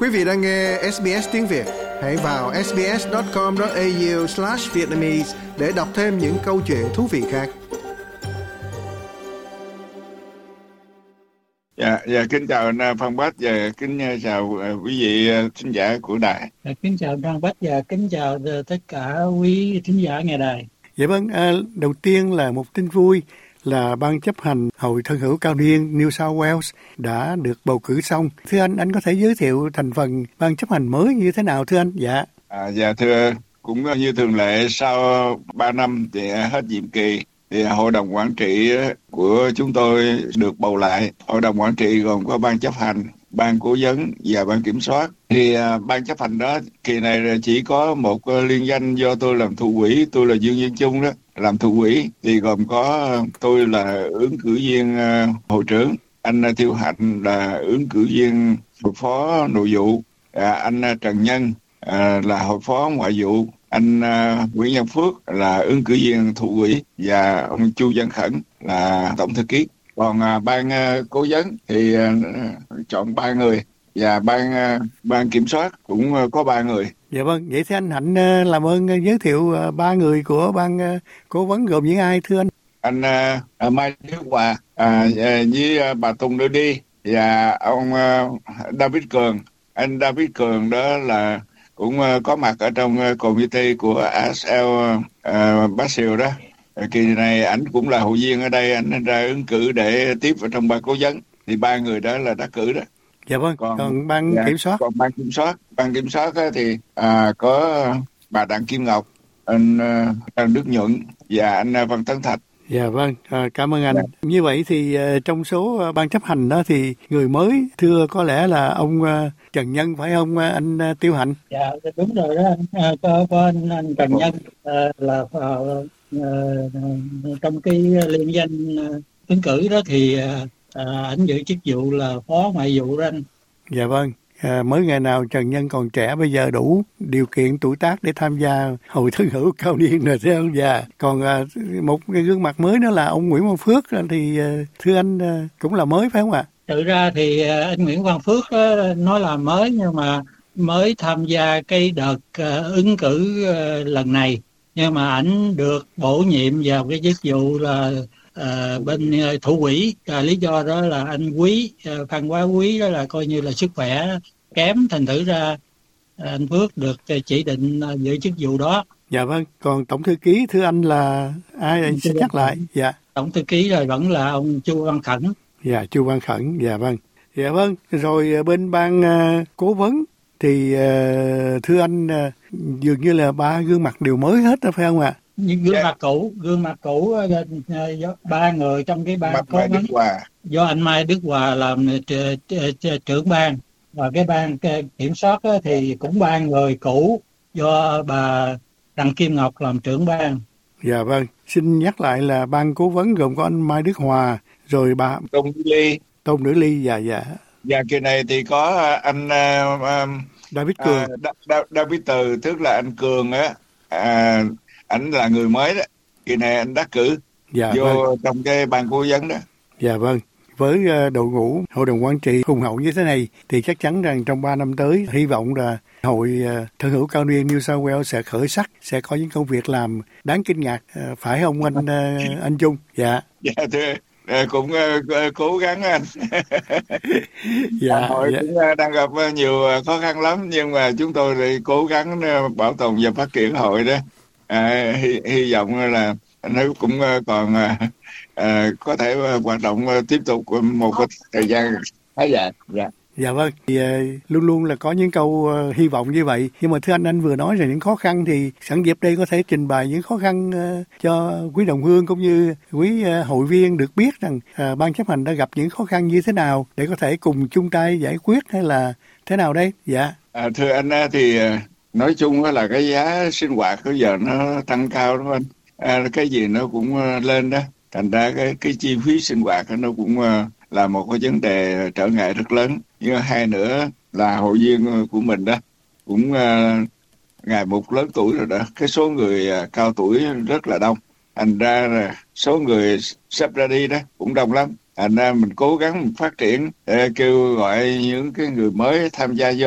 Quý vị đang nghe SBS tiếng Việt. Hãy vào sbs.com.au/vietnamese để đọc thêm những câu chuyện thú vị khác. Dạ, kính chào anh Phan Bách và kính chào quý vị thính giả của đài. Kính chào Phan Bách và kính chào tất cả quý thính giả nghe đài. Dạ vâng, đầu tiên là một tin vui là Ban chấp hành Hội Thân hữu Cao niên New South Wales đã được bầu cử xong. Thưa anh có thể giới thiệu thành phần ban chấp hành mới như thế nào thưa anh? Dạ. Dạ thưa, cũng như thường lệ sau 3 năm thì hết nhiệm kỳ thì hội đồng quản trị của chúng tôi được bầu lại. Hội đồng quản trị gồm có ban chấp hành, ban cố vấn và ban kiểm soát. Thì ban chấp hành đó kỳ này chỉ có một liên danh do tôi làm thủ quỹ, tôi là Dương Văn Trung đó, làm thủ quỹ. Thì gồm có tôi là ứng cử viên hội trưởng, anh Thiêu Hạnh là ứng cử viên hội phó nội vụ, anh Trần Nhân là hội phó ngoại vụ, anh Nguyễn Văn Phước là ứng cử viên thủ quỹ và ông Chu Văn Khẩn là tổng thư ký. Còn ban cố vấn thì chọn 3 người và ban kiểm soát cũng có 3 người. Dạ vâng, vậy thì anh Hạnh làm ơn giới thiệu 3 người của ban cố vấn gồm những ai thưa anh? Anh Mai Đức Hòa với bà Tùng Đưa Đi và ông David Cường. Anh David Cường đó là cũng có mặt ở trong committee của ASL Basil đó. Kỳ này ảnh cũng là hội viên ở đây, ảnh ra ứng cử để tiếp vào trong ban cố vấn. Thì 3 người đó là đắc cử đó. Dạ vâng, còn ban kiểm soát? Còn ban kiểm soát thì có bà Đặng Kim Ngọc, anh Đức Nhuận và anh Văn Tấn Thạch. Dạ vâng, cảm ơn anh. Như vậy thì trong số ban chấp hành đó thì người mới thưa có lẽ là ông Trần Nhân phải không anh Tiêu Hạnh? Dạ đúng rồi đó, có anh Trần Nhân là trong cái liên danh ứng cử đó thì ảnh giữ chức vụ là phó ngoại vụ đó anh. Dạ vâng. Mới ngày nào Trần Nhân còn trẻ, bây giờ đủ điều kiện tuổi tác để tham gia Hội Thân hữu Cao niên rồi thấy không? Dạ. Còn một cái gương mặt mới nữa là ông Nguyễn Văn Phước thì thưa anh cũng là mới phải không ạ? Thực ra thì anh Nguyễn Văn Phước nói là mới nhưng mà mới tham gia cái đợt ứng cử lần này, nhưng mà ảnh được bổ nhiệm vào cái chức vụ là bên thủ quỹ. Lý do đó là anh Quý Phan Quá Quý đó là coi như là sức khỏe kém, thành thử ra anh Phước được chỉ định giữ chức vụ đó. Dạ vâng, còn tổng thư ký thưa anh là ai anh xin nhắc lại? Dạ. Tổng thư ký rồi vẫn là ông Chu Văn Khẩn. Dạ, Chu Văn Khẩn, dạ vâng. Dạ vâng, rồi bên ban cố vấn thì thưa anh dường như là 3 gương mặt đều mới hết đó phải không ạ? Nhưng gương mặt cũ 3 người trong cái ban cố vấn do anh Mai Đức Hòa làm trưởng ban, và cái ban kiểm soát thì cũng 3 người cũ do bà Đặng Kim Ngọc làm trưởng ban. Dạ vâng, xin nhắc lại là ban cố vấn gồm có anh Mai Đức Hòa, rồi bà Tôn Nữ Ly, dạ. Và kỳ này thì có anh David Cường. David Từ, tức là anh Cường á, ảnh là người mới đó. Kỳ này anh đắc cử vô trong cái ban cố vấn đó. Dạ vâng. Với đội ngũ hội đồng quản trị hùng hậu như thế này thì chắc chắn rằng trong 3 năm tới hy vọng là Hội Thân hữu Cao niên New South Wales sẽ khởi sắc, sẽ có những công việc làm đáng kinh ngạc, phải không anh Trung? Dạ. Dạ thưa, cũng cố gắng anh. Hội cũng đang gặp nhiều khó khăn lắm, nhưng mà chúng tôi thì cố gắng bảo tồn và phát triển hội đó. Hy vọng là nó cũng còn có thể hoạt động tiếp tục một thời gian khá dài. Dạ vâng, thì luôn luôn là có những câu hy vọng như vậy. Nhưng mà thưa anh vừa nói về những khó khăn thì sẵn dịp đây có thể trình bày những khó khăn cho quý đồng hương cũng như quý hội viên được biết rằng ban chấp hành đã gặp những khó khăn như thế nào để có thể cùng chung tay giải quyết hay là thế nào đây? Dạ. Thưa anh thì nói chung là cái giá sinh hoạt bây giờ nó tăng cao đúng không anh? Cái gì nó cũng lên đó. Thành ra cái chi phí sinh hoạt nó cũng là một cái vấn đề trở ngại rất lớn. Nhưng hai nữa là hội viên của mình đó cũng ngày một lớn tuổi rồi đó. Cái số người cao tuổi rất là đông. Thành ra là số người sắp ra đi đó cũng đông lắm. Thành ra mình cố gắng phát triển, kêu gọi những cái người mới tham gia vô.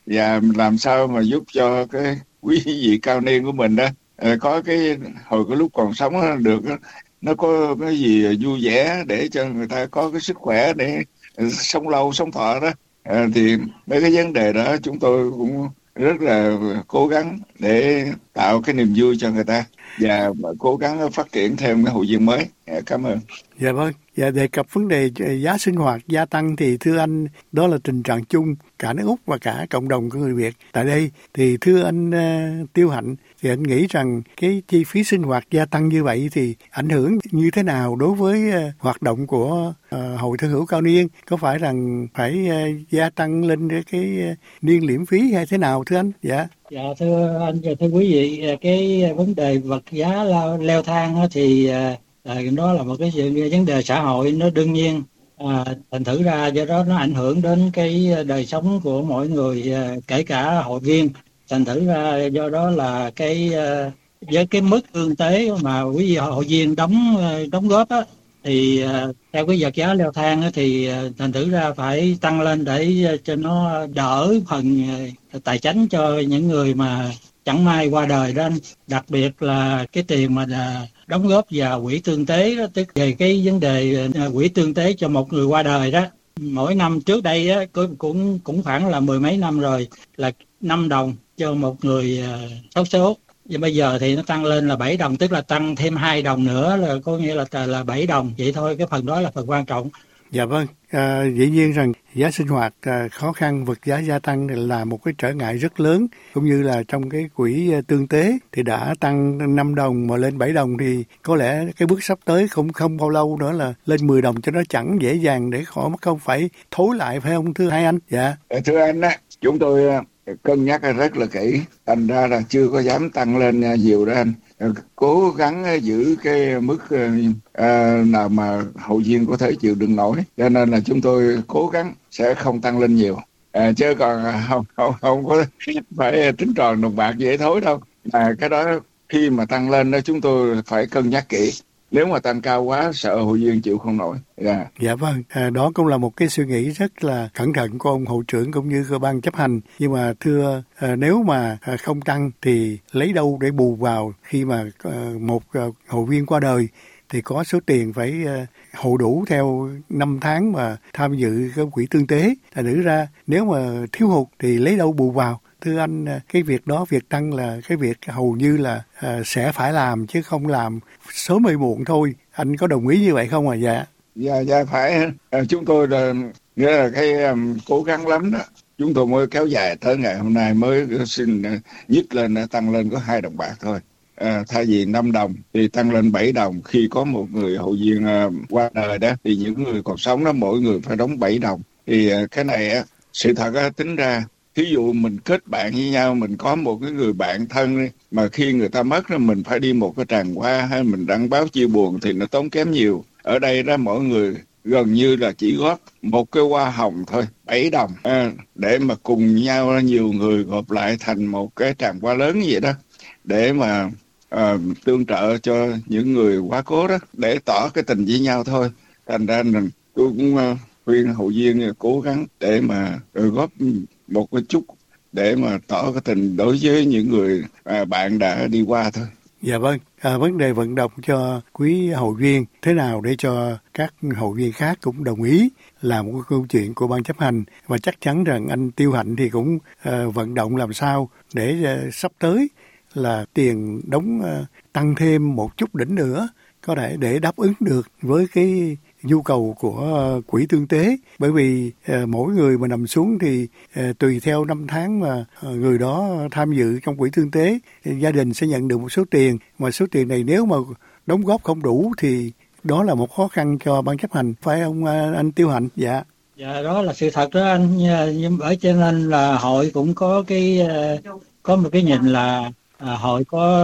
và làm sao mà giúp cho cái quý vị cao niên của mình đó có cái hồi cái lúc còn sống đó, được đó, nó có cái gì vui vẻ để cho người ta có cái sức khỏe để sống lâu sống thọ đó. Thì mấy cái vấn đề đó chúng tôi cũng rất là cố gắng để tạo cái niềm vui cho người ta và cố gắng phát triển thêm cái hội viên mới. Cảm ơn. Dạ vâng. Dạ, đề cập vấn đề giá sinh hoạt gia tăng thì thưa anh, đó là tình trạng chung cả nước Úc và cả cộng đồng của người Việt tại đây. Thì thưa anh Tiêu Hạnh, thì anh nghĩ rằng cái chi phí sinh hoạt gia tăng như vậy thì ảnh hưởng như thế nào đối với hoạt động của Hội Thân hữu Cao Niên? Có phải rằng phải gia tăng lên cái niên liễm phí hay thế nào thưa anh? Dạ. Dạ thưa anh và thưa quý vị, cái vấn đề vật giá leo thang thì đó là một cái vấn đề xã hội, nó đương nhiên, thành thử ra do đó nó ảnh hưởng đến cái đời sống của mỗi người, kể cả hội viên. Thành thử ra do đó là với cái mức tương tế mà quý vị hội viên đóng góp á, thì theo cái vật giá leo thang á, thì thành thử ra phải tăng lên để cho nó đỡ phần tài chánh cho những người mà chẳng may qua đời đó anh. Đặc biệt là cái tiền mà đóng góp vào quỹ tương tế đó, tức về cái vấn đề quỹ tương tế cho một người qua đời đó. Mỗi năm trước đây á, cũng khoảng là mười mấy năm rồi là 5 đồng cho một người xấu số. Và bây giờ thì nó tăng lên là 7 đồng, tức là tăng thêm 2 đồng nữa, là có nghĩa là 7 đồng. Vậy thôi, cái phần đó là phần quan trọng. Dạ vâng, dĩ nhiên rằng giá sinh hoạt khó khăn, vật giá gia tăng là một cái trở ngại rất lớn, cũng như là trong cái quỹ tương tế thì đã tăng 5 đồng mà lên 7 đồng thì có lẽ cái bước sắp tới không bao lâu nữa là lên 10 đồng cho nó chẳng dễ dàng để không phải thối lại, phải không thưa hai anh? Dạ. Thưa anh á, chúng tôi cân nhắc rất là kỹ, thành ra là chưa có dám tăng lên nhiều đó anh. Cố gắng giữ cái mức nào mà hội viên có thể chịu đựng nổi, cho nên là chúng tôi cố gắng sẽ không tăng lên nhiều, chứ còn không có phải tính tròn đồng bạc dễ thối đâu. Cái đó khi mà tăng lên đó chúng tôi phải cân nhắc kỹ. Nếu mà tăng cao quá sợ hội viên chịu không nổi. Dạ vâng, đó cũng là một cái suy nghĩ rất là cẩn thận của ông hội trưởng cũng như của ban chấp hành. Nhưng mà thưa, nếu mà không tăng thì lấy đâu để bù vào khi mà một hội viên qua đời thì có số tiền phải hộ đủ theo 5 tháng mà tham dự cái quỹ tương tế. Thành thử ra nếu mà thiếu hụt thì lấy đâu bù vào. Thưa anh, cái việc đó, việc tăng là cái việc hầu như là sẽ phải làm chứ không làm sớm hay muộn thôi. Anh có đồng ý như vậy không ạ? Dạ phải. Chúng tôi là nghĩa là cái cố gắng lắm đó. Chúng tôi mới kéo dài tới ngày hôm nay mới xin nhích lên, tăng lên có 2 đồng bạc thôi. Thay vì 5 đồng thì tăng lên 7 đồng. Khi có một người hội viên qua đời đó thì những người còn sống đó mỗi người phải đóng 7 đồng. Thì cái này sự thật tính ra, thí dụ mình kết bạn với nhau, mình có một cái người bạn thân mà khi người ta mất rồi mình phải đi một cái tràng hoa hay mình đăng báo chia buồn thì nó tốn kém nhiều. Ở đây đó mỗi người gần như là chỉ góp một cái hoa hồng thôi, 7 đồng, để mà cùng nhau nhiều người gộp lại thành một cái tràng hoa lớn như vậy đó, để mà tương trợ cho những người quá cố đó, để tỏ cái tình với nhau thôi. Thành ra tôi cũng khuyên hội viên cố gắng để mà góp một cái chút để mà tỏ cái tình đối với những người bạn đã đi qua thôi. Dạ vâng, vấn đề vận động cho quý hội viên thế nào để cho các hội viên khác cũng đồng ý là một cái câu chuyện của ban chấp hành, và chắc chắn rằng anh Tiêu Hạnh thì cũng vận động làm sao để sắp tới là tiền đóng tăng thêm một chút đỉnh nữa, có thể để đáp ứng được với cái nhu cầu của quỹ tương tế. Bởi vì mỗi người mà nằm xuống thì tùy theo năm tháng mà người đó tham dự trong quỹ tương tế, gia đình sẽ nhận được một số tiền, mà số tiền này nếu mà đóng góp không đủ thì đó là một khó khăn cho ban chấp hành, phải không anh Tiêu Hạnh? Dạ. Dạ, đó là sự thật đó anh. Nhưng bởi cho nên là hội cũng có một cái nhìn là hội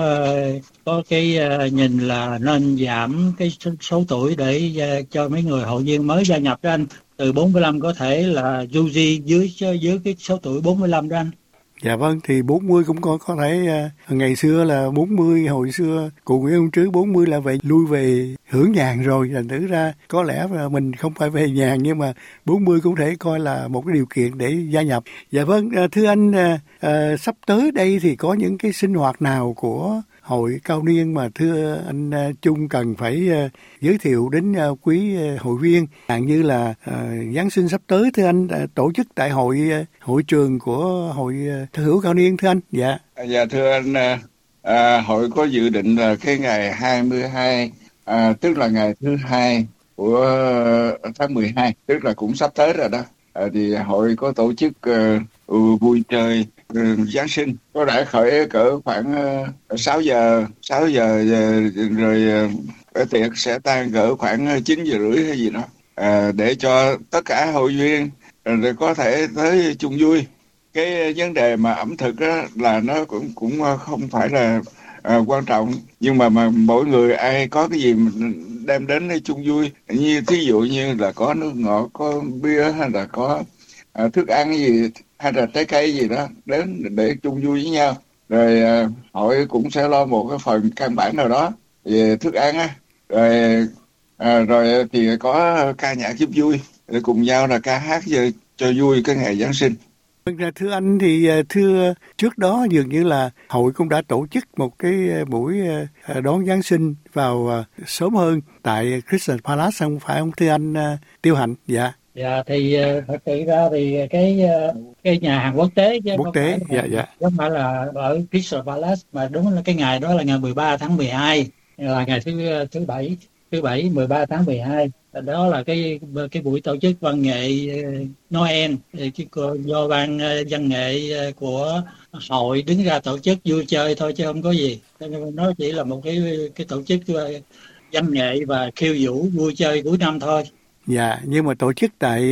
có cái nhìn là nên giảm cái số tuổi để cho mấy người hội viên mới gia nhập đó anh. Từ 45 có thể là du di dưới cái số tuổi 45 đó anh. Dạ vâng, thì 40 cũng có thể ngày xưa là 40, hồi xưa cụ Nguyễn Ông Trứ 40 là lui về hưởng nhàn rồi, thành thử ra có lẽ là mình không phải về nhàn, nhưng mà 40 cũng thể coi là một cái điều kiện để gia nhập. Dạ vâng, thưa anh, sắp tới đây thì có những cái sinh hoạt nào của hội cao niên mà thưa anh Trung cần phải giới thiệu đến quý hội viên, như là Giáng sinh sắp tới thưa anh, tổ chức tại hội trường của hội Thân hữu cao niên thưa anh. Dạ. Dạ thưa anh, hội có dự định là cái ngày 22, tức là ngày thứ hai của tháng 12, tức là cũng sắp tới rồi đó. Thì hội có tổ chức vui chơi Giáng sinh, có đã khởi cỡ khoảng 6 giờ rồi bữa tiệc sẽ tan cỡ khoảng 9 giờ rưỡi hay gì đó, để cho tất cả hội viên có thể tới chung vui. Cái vấn đề mà ẩm thực đó là nó cũng không phải là quan trọng, nhưng mà mỗi người ai có cái gì mình đem đến để chung vui, như thí dụ như là có nước ngọt, có bia, hay là có thức ăn gì, hay là trái cây gì đó đến để chung vui với nhau. Rồi hội cũng sẽ lo một cái phần căn bản nào đó về thức ăn á, rồi thì có ca nhạc giúp vui để cùng nhau là ca hát cho vui cái ngày Giáng sinh. Thưa anh, thì thưa trước đó dường như là hội cũng đã tổ chức một cái buổi đón Giáng sinh vào sớm hơn tại Crystal Palace, không phải không thưa anh Tiêu Hạnh? Dạ. Dạ thì thật sự ra thì cái nhà hàng quốc tế chứ quốc tế không phải là ở Crystal Palace, mà đúng là cái ngày đó là ngày 13 tháng 12, là ngày thứ bảy 13 tháng 12. Đó là cái buổi tổ chức văn nghệ Noel, do ban văn nghệ của hội đứng ra tổ chức vui chơi thôi chứ không có gì. Nó chỉ là một cái tổ chức văn nghệ và khiêu vũ vui chơi cuối năm thôi. Dạ, nhưng mà tổ chức tại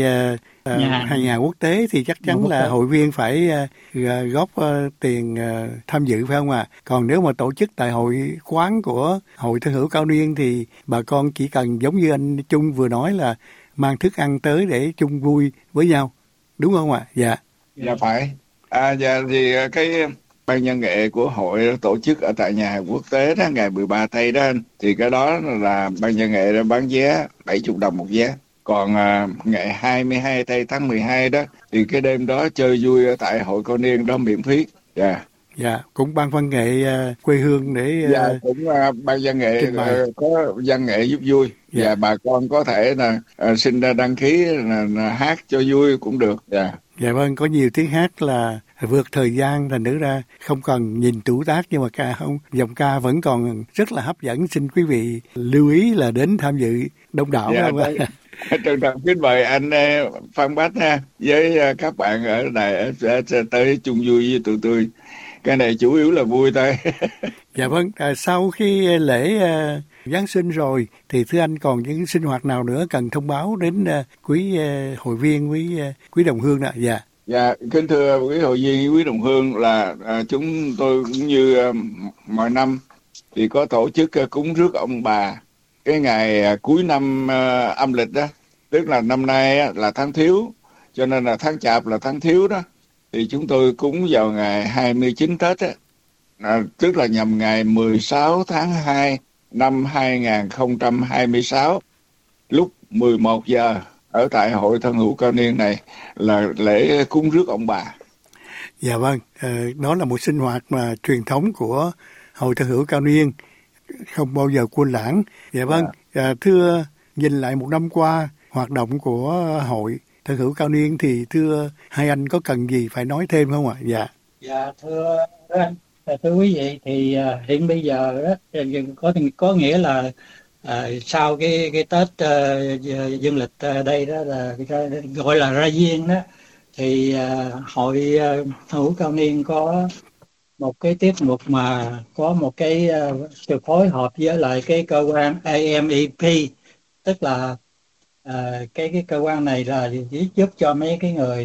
nhà quốc tế thì chắc chắn là hội viên phải góp tiền tham dự phải không ạ? Còn nếu mà tổ chức tại hội quán của hội Thân hữu cao niên thì bà con chỉ cần giống như anh Trung vừa nói là mang thức ăn tới để chung vui với nhau, đúng không ạ? Dạ. Dạ phải. Dạ thì cái ban văn nghệ của hội tổ chức ở tại nhà hàng quốc tế đó ngày 13 tây đó anh, thì cái đó là ban văn nghệ đã bán vé 70 đồng một vé. Còn ngày 22 tây tháng 12 đó thì cái đêm đó chơi vui ở tại hội cao niên đó miễn phí. Dạ. Dạ, cũng ban văn nghệ quê hương để dạ cũng ban văn nghệ có văn nghệ giúp vui. Dạ. Và bà con có thể là xin ra đăng ký là hát cho vui cũng được. Dạ. Dạ vâng, có nhiều tiếng hát là vượt thời gian, thành thử ra không cần nhìn tuổi tác, nhưng mà dòng ca vẫn còn rất là hấp dẫn. Xin quý vị lưu ý là đến tham dự đông đảo. Dạ, trân trọng kính mời anh Phan Bách với các bạn ở này tới chung vui với tụi tôi. Cái này chủ yếu là vui thôi. Dạ vâng, sau khi lễ Giáng sinh rồi thì thưa anh còn những sinh hoạt nào nữa cần thông báo đến quý hội viên, quý đồng hương ạ? Dạ. Dạ, kính thưa quý hội viên, quý đồng hương, là chúng tôi cũng như mọi năm thì có tổ chức cúng rước ông bà cái ngày cuối năm âm lịch đó, tức là năm nay là tháng Thiếu, cho nên là tháng Chạp là tháng Thiếu đó, thì chúng tôi cúng vào ngày 29 Tết á, tức là nhằm ngày 16 tháng 2 năm 2026 lúc 11 giờ ở tại hội Thân hữu cao niên này là lễ cúng rước ông bà. Dạ vâng, đó là một sinh hoạt mà truyền thống của hội Thân hữu cao niên, không bao giờ quên lãng. Dạ vâng, thưa, nhìn lại một năm qua hoạt động của hội Thân hữu cao niên thì thưa hai anh có cần gì phải nói thêm không ạ? Dạ. Dạ thưa anh, thưa quý vị, thì hiện bây giờ đó có nghĩa là sau cái Tết dương lịch đây đó là gọi là ra Giêng đó, thì hội Thân hữu cao niên có một cái tiết mục mà có một cái sự phối hợp với lại cái cơ quan AMEP, tức là cái cơ quan này là giúp cho mấy cái người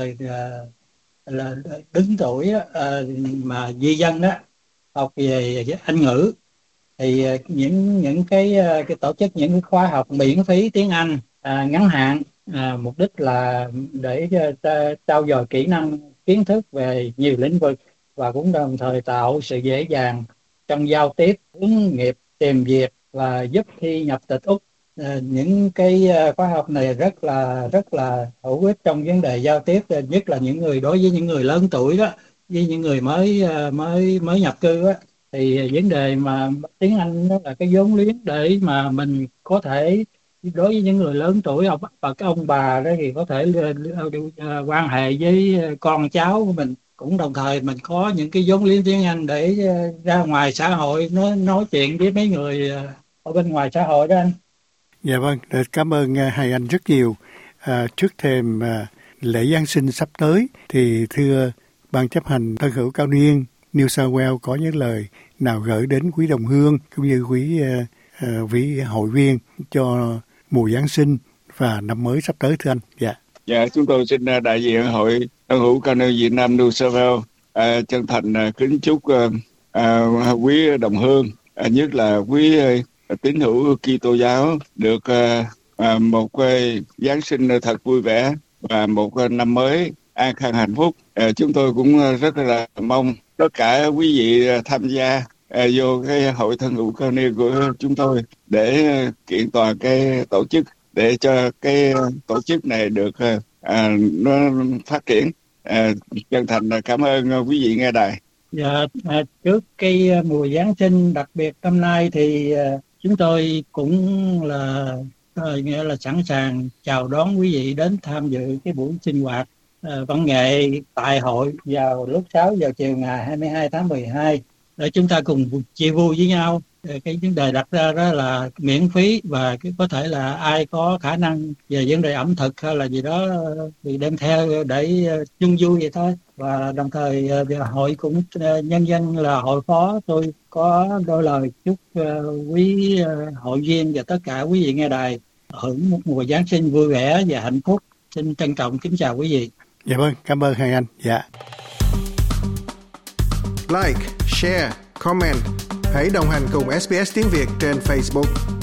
là đứng tuổi mà di dân đó học về Anh ngữ, thì những cái tổ chức những cái khóa học miễn phí tiếng Anh ngắn hạn, mục đích là để trau dồi kỹ năng kiến thức về nhiều lĩnh vực và cũng đồng thời tạo sự dễ dàng trong giao tiếp, hướng nghiệp, tìm việc và giúp khi nhập tịch Úc. Những cái khóa học này rất là hữu ích trong vấn đề giao tiếp, nhất là đối với những người lớn tuổi đó, với những người mới nhập cư á, thì vấn đề mà tiếng Anh đó là cái vốn liếng để mà mình có thể, đối với những người lớn tuổi ông bà đó, thì có thể quan hệ với con cháu của mình, cũng đồng thời mình có những cái vốn liếng tiếng Anh để ra ngoài xã hội nói chuyện với mấy người ở bên ngoài xã hội đó anh. Dạ vâng, cảm ơn hai anh rất nhiều. Trước thềm lễ Giáng sinh sắp tới thì thưa Ban chấp hành Thân hữu Cao Niên New South Wales có những lời nào gửi đến quý đồng hương cũng như quý hội viên cho mùa Giáng sinh và năm mới sắp tới thưa anh? Dạ, chúng tôi xin đại diện Hội Thân hữu Cao Niên Việt Nam New South Wales chân thành kính chúc quý đồng hương, nhất là quý tín hữu Kitô giáo được một Giáng sinh thật vui vẻ và một năm mới an khang hạnh phúc. Chúng tôi cũng rất là mong tất cả quý vị tham gia vô cái Hội Thân hữu Cao Niên của chúng tôi để kiện toàn cái tổ chức, để cho cái tổ chức này được nó phát triển. Chân thành cảm ơn quý vị nghe đài. Dạ, trước cái mùa Giáng sinh đặc biệt năm nay thì chúng tôi cũng nghĩa là sẵn sàng chào đón quý vị đến tham dự cái buổi sinh hoạt văn nghệ tại hội vào lúc 6 giờ chiều ngày 22 tháng 12 để chúng ta cùng chia vui với nhau. Cái vấn đề đặt ra đó là miễn phí và có thể là ai có khả năng về vấn đề ẩm thực hay là gì đó thì đem theo để chung vui vậy thôi. Và đồng thời hội cũng nhân dân là hội phó, tôi có đôi lời chúc quý hội viên và tất cả quý vị nghe đài hưởng một mùa Giáng sinh vui vẻ và hạnh phúc. Xin trân trọng kính chào quý vị. Dạ vâng, cảm ơn hai anh. Dạ. Like, share, comment. Hãy đồng hành cùng SBS tiếng Việt trên Facebook.